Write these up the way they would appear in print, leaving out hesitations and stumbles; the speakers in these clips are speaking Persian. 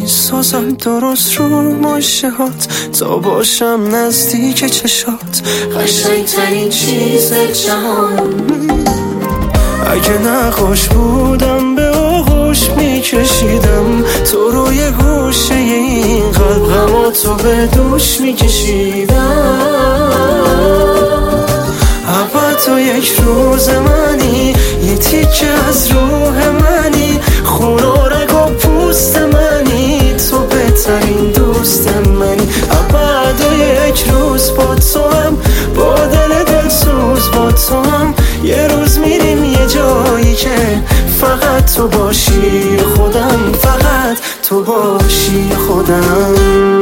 میسازم درست رو مژه‌هات تا باشم نزدیک چشات، قشنگترین چیز جهان. اگه نقاش بودم به آغوش میکشیدم تو روی گوشه این قلب، غما تو به دوش میکشیدم. ابد تو یک روز منی، یه تیکه از روح منی، خون و رگ و پوست منی، تو بهترین دوست منی. ابد و یک روز با تو هم، با دل دلسوز با تو هم، یه روز میریم یه جایی که فقط تو باشی خودم، فقط تو باشی خودم.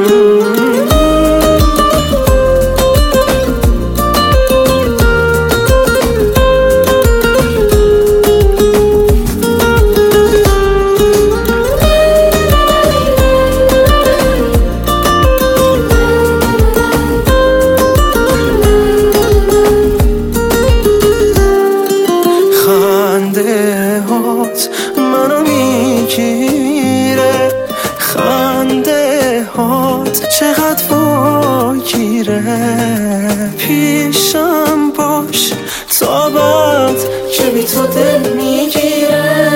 خنده هات منو میگیره، خنده هات چقدر واگیره، پیشم باش تا بعد که بی تو دل میگیره.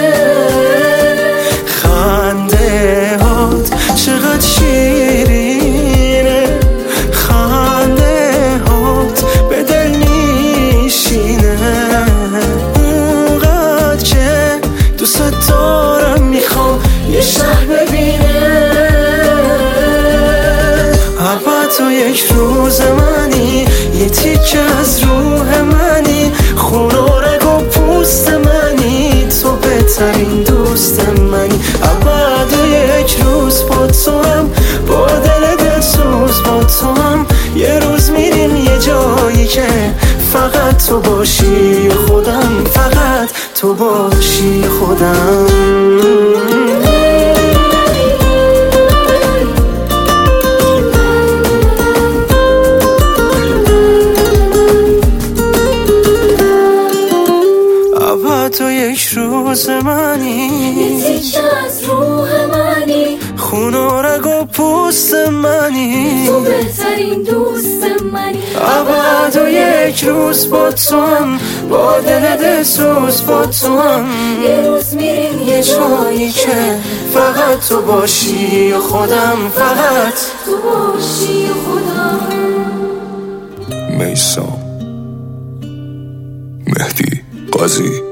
خنده هات چقدر شیرینه، خنده هات به دل میشینه، دوست دارم میخوام یه شهر ببینه. ابد تو یک روز منی، یه تیکه از روح منی، خون و رگ و پوست منی، تو بهترین دوست منی. ابد یک روز با تو هم، با دل دلسوز با تو هم، یه روز میریم یه جایی که فقط تو باشی خودم، فقط تو باشی خودم. ابد تو یک روز منی، یه تیکه از روح منی، خون و رگ و پوست منی، تو بهترین دوست منی. ابد و یک روز با تو هم، با دل دلسوز با تو هم، یه روز میریم یه جایی که فقط تو باشی خودم، فقط تو باشی خودم. میثم مهدی قاضی.